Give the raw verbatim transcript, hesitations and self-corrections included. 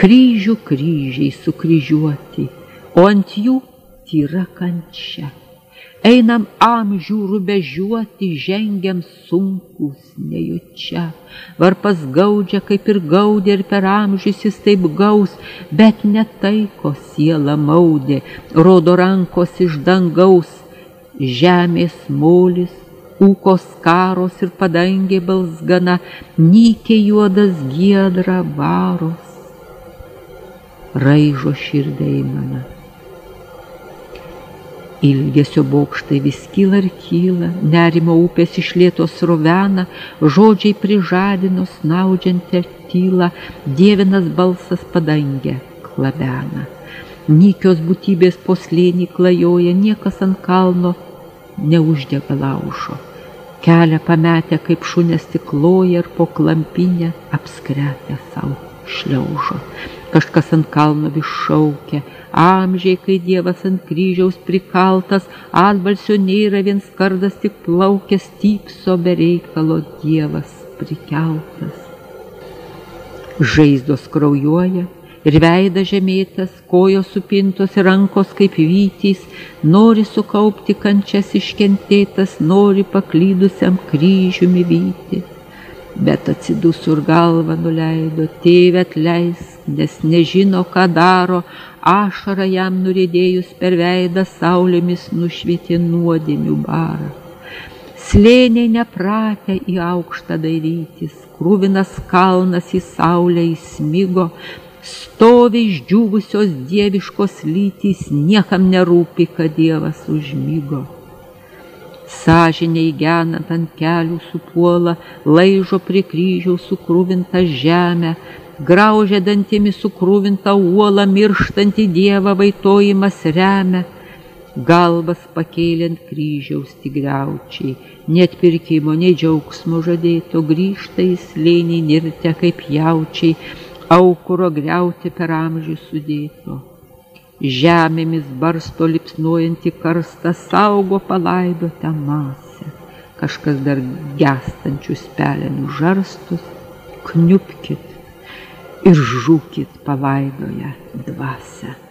Kryžių kryžiai sukryžiuoti, o ant jų tyra kančia. Einam amžių rubežiuoti, žengiam sunkus nejučia. Varpas gaudžia, kaip ir gaudė, ir per amžius jis taip gaus, bet ne tai, ko siela maudė, rodo rankos iš dangaus. Žemės molis, ūkos karos ir padangė balsgana, nykė juodas giedra varos. Raižo širdai mana. Ilgesio bokštai vis kyla ir kyla, nerimo upės iš lėtos rovena, žodžiai prižadino snaudžiant ir tyla, dievinas balsas padangę klabena. Nykios būtybės po slėnį klajoja, niekas ant kalno neuždega laužo. Kelią pametę kaip šunės tikloja ir po klampinę apskretę savo šliaužo. Kažkas ant kalno vis šaukia, amžiai, kai Dievas ant kryžiaus prikaltas, atbalsio nėra, vien skardas tik plaukia, stypso be reikalo Dievas prikeltas. Žaizdos kraujuoja ir veidas žemėtas, kojos supintos ir rankos kaip vytys, nori sukaupti kančias iškentėtas, nori paklydusiam kryžiumi vyti. Bet atsidusur galvą nuleido, tėve atleisk, nes nežino, ką daro, ašara jam nuriedėjus per veidą, saulėmis nušvietė nuodėmių barą. Slėniai nepratę į aukštą dairytis, kruvinas kalnas į saulę įsmigo, stovi išdžiūvusios dieviškos lytys, niekam nerūpi, kad Dievas užmigo. Sąžinė įgenant ant kelių supuola, laižo prie kryžiaus sukruvintą žemę, graužia dantimis sukruvintą uolą, mirštantį Dievą vaitojimas remia. Galvas pakėliant kryžiaus tigriaučiai, net pirkimo, nei džiaugsmo žadėto, grįžta į slėnį nirtę kaip jaučiai, aukuro griauti per amžių sudėto. Žemėmis barsto lipsnuojantį karstą, saugo palaidotą masę. Kažkas dar gęstančius pelenų žarstus, kniupkit ir žūkit palaidoję dvasią.